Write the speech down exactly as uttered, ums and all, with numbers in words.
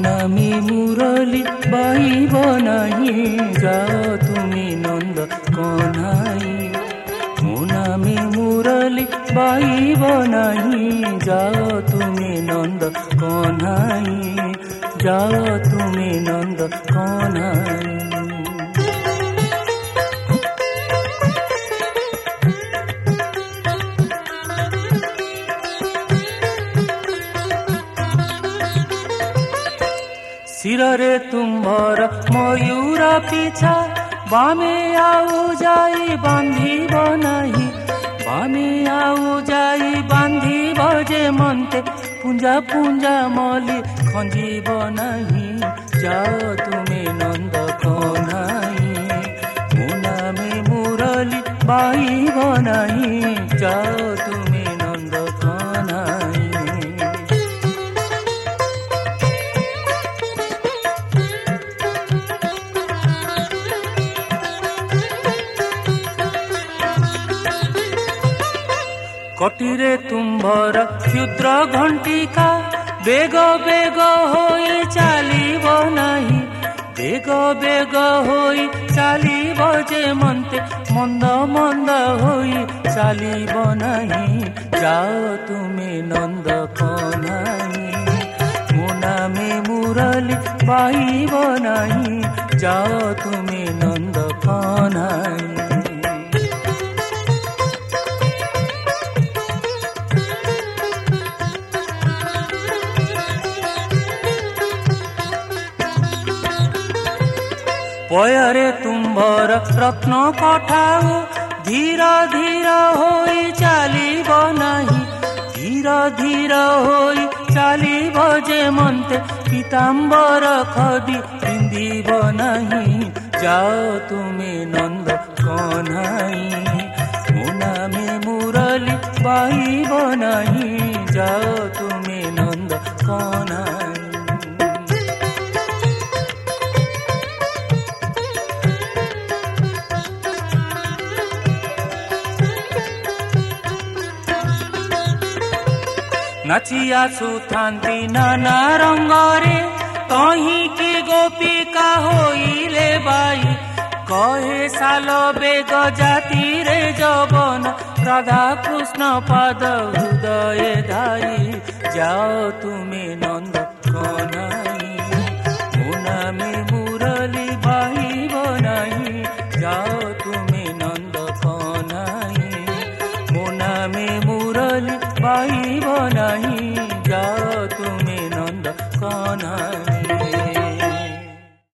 নামে মুরলি বাইব নাহি যাও তুমি নন্দ কনাই মো নামে মুরলি বাইব নাহি যাও তুমি নন্দ কনাই যাও তুমি নন্দ কনাই ଶିରରେ ତୁମ୍ଭର ମୟୂର ପିଛା ବାମେ ଆଉ ଯାଇ ବାନ୍ଧିବ ନାହିଁ ବାମେ ଆଉ ଯାଇ ବାନ୍ଧିବ ଯେ ମନ୍ତେ ପୁଞ୍ଜା ପୁଞ୍ଜା ମଲି ଖଞ୍ଜିବ ନାହିଁ ଯାଅ ତୁମେ ନନ୍ଦ କହ୍ନାଇ ମୋ ନାମେ ମୁରଲି ବାହିବ ନାହିଁ ଯାଅ ତୁମେ ନନ୍ଦ କହ୍ନାଇ କଟିରେ ତୁମ୍ଭର କ୍ଷୁଦ୍ର ଘଣ୍ଟିକା ବେଗ ବେଗ ହୋଇ ଚାଲିବ ନାହିଁ ବେଗ ବେଗ ହୋଇ ଚାଲିବ ଯେ ମନ୍ତେ ମନ୍ଦ ମନ୍ଦ ହୋଇ ଚାଲିବ ନାହିଁ ଯାଅ ତୁମେ ନନ୍ଦ କହ୍ନାଇ ମୋ ନାମେ ମୁରଲି ବାହିବ ନାହିଁ ଯାଅ ତୁମେ ନନ୍ଦ କହ୍ନାଇ ପୟରେ ତୁମ୍ଭର ରତ୍ନ କଠାଉ ଧୀର ଧୀର ହୋଇ ଚାଲିବ ନାହିଁ ଧୀର ଧୀର ହୋଇ ଚାଲିବ ଯେ ମନ୍ତେ ପୀତାମ୍ବର ଖଦି ପିନ୍ଧିବ ନାହିଁ ଯାଅ ତୁମେ ନନ୍ଦ କହ୍ନାଇ ମୋ ନାମେ ମୁରଲି ବାହିବ ନାହିଁ ଯାଅ ତୁମେ ନନ୍ଦ କହ୍ନାଇ ନାଚି ଆସୁଥାନ୍ତି ନାନା ରଙ୍ଗରେ ତହିଁକି ଗୋପିକା ହୋଇଲେ ବାଇ କହେ ସାଲ ବେଗ ଜାତିରେ ଯବନ ରାଧା କୃଷ୍ଣ ପାଦ ହୃଦୟ ଧାଇ ଯାଅ ତୁମେ ନନ୍ଦ କହ୍ନାଇ ମୋ ନାମେ ମୁରଲି ବାହିବ ନାହିଁ ଯାଅ ତୁମେ ନନ୍ଦ କହ୍ନାଇ ମୋ ନାମେ ମୁରଲି ବାହିବ ନାହିଁ ଯାଅ ତୁମେ ନନ୍ଦ କହ୍ନାଇ।